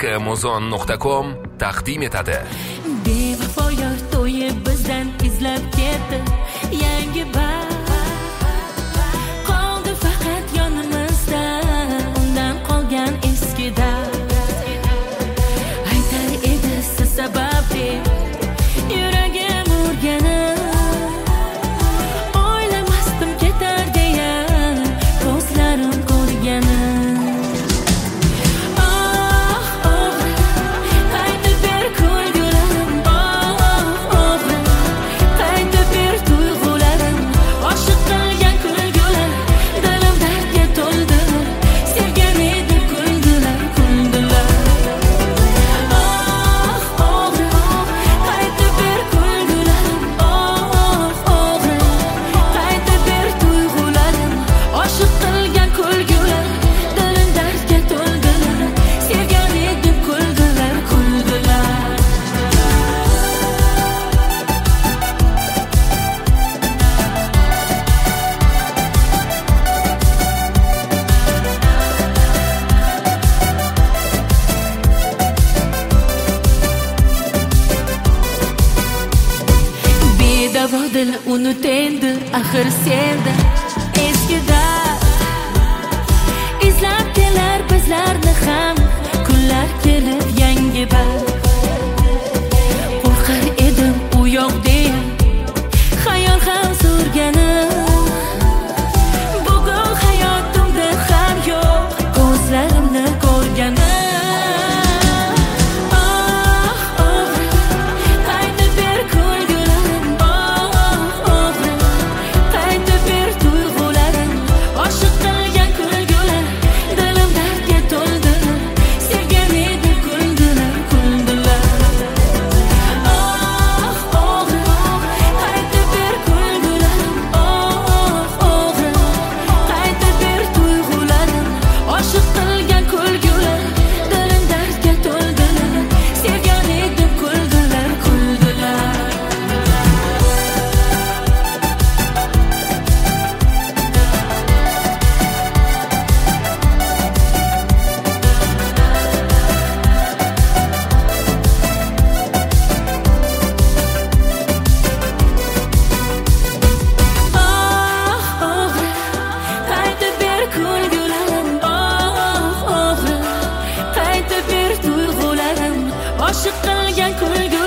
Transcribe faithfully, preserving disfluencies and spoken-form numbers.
amazon nuqta com taqdim etadi. Bevafolar to'yi bizdan izlab ketdi. Yangi baxt qoldi faqat yonimizda. Undan qolgan eski dard. Aytar edi siz sababli yuragim urganib. O'ylamasdim ketar deya ko'zlarim ko'rganim. Dil unutendi axir senda eskida izlab kelar bizlarni ham kunlar kelib yangi baxt qo'rqar edim u yoq deya xayol ham surganim bugun hayotimda ham yo'q ko'zlarimni ko'rganim. Aşık qilgan kulgu